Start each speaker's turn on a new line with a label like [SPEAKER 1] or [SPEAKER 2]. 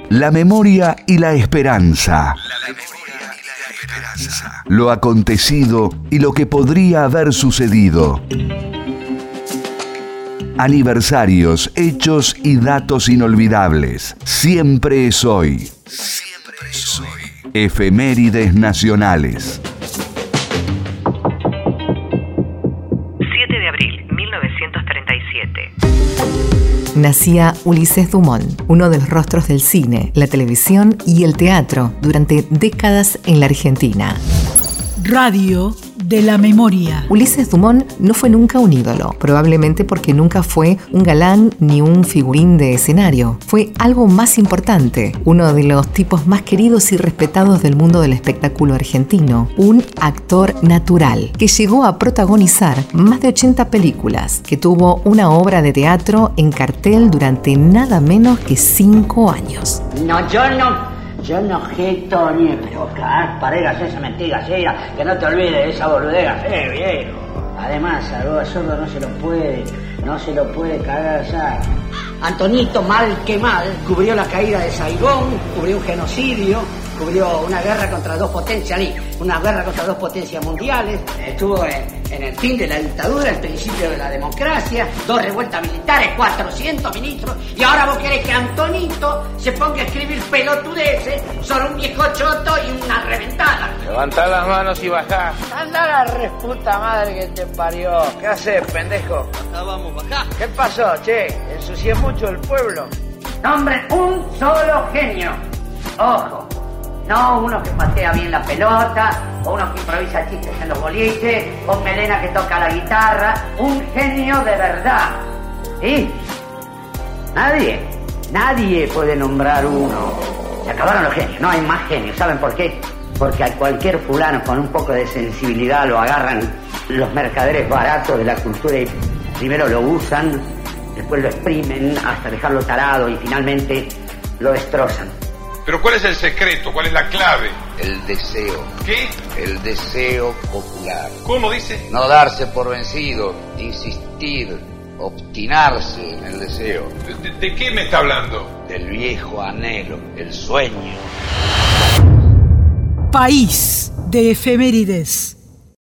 [SPEAKER 1] La memoria y la esperanza. Lo acontecido y lo que podría haber sucedido. Aniversarios, hechos y datos inolvidables. Siempre es hoy. Siempre es hoy. Efemérides nacionales.
[SPEAKER 2] 7 de abril, 1937.
[SPEAKER 3] Nacía Ulises Dumont, uno de los rostros del cine, la televisión y el teatro durante décadas en la Argentina.
[SPEAKER 4] Radio de la memoria.
[SPEAKER 3] Ulises Dumont no fue nunca un ídolo, probablemente porque nunca fue un galán ni un figurín de escenario. Fue algo más importante, uno de los tipos más queridos y respetados del mundo del espectáculo argentino, un actor natural que llegó a protagonizar más de 80 películas, que tuvo una obra de teatro en cartel durante nada menos que 5 años.
[SPEAKER 5] Yo no gesto ni, pero claro, paregas esa mentira, que no te olvides de esa boludez, viejo. Además, algo sordo no se lo puede cagar ya. Antonito, mal que mal, cubrió la caída de Saigón, cubrió un genocidio, cubrió una guerra contra dos potencias mundiales, estuvo en el fin de la dictadura, el principio de la democracia, 2 revueltas militares, 400 ministros, y ahora vos querés que Antonito se ponga a escribir pelotudeces sobre un viejo choto y una reventada.
[SPEAKER 6] Levantá las manos y bajá.
[SPEAKER 5] Anda la reputa madre que te parió.
[SPEAKER 6] ¿Qué haces, pendejo?
[SPEAKER 5] Acá vamos, bajá.
[SPEAKER 6] ¿Qué pasó, che? ¿Ensucié mucho el pueblo?
[SPEAKER 5] Nombre, un solo genio. Ojo. No uno que patea bien la pelota, o uno que improvisa chistes en los boliches, o melena que toca la guitarra. Un genio de verdad. ¿Sí? Nadie puede nombrar uno. Se acabaron los genios, no hay más genios. ¿Saben por qué? Porque a cualquier fulano con un poco de sensibilidad lo agarran los mercaderes baratos de la cultura y primero lo usan, después lo exprimen hasta dejarlo tarado y finalmente lo destrozan.
[SPEAKER 7] Pero ¿cuál es el secreto? ¿Cuál es la clave?
[SPEAKER 8] El deseo.
[SPEAKER 7] ¿Qué?
[SPEAKER 8] El deseo popular.
[SPEAKER 7] ¿Cómo dice?
[SPEAKER 8] No darse por vencido, insistir, obstinarse en el deseo.
[SPEAKER 7] ¿De qué me está hablando?
[SPEAKER 8] Del viejo anhelo, el sueño.
[SPEAKER 4] País de efemérides.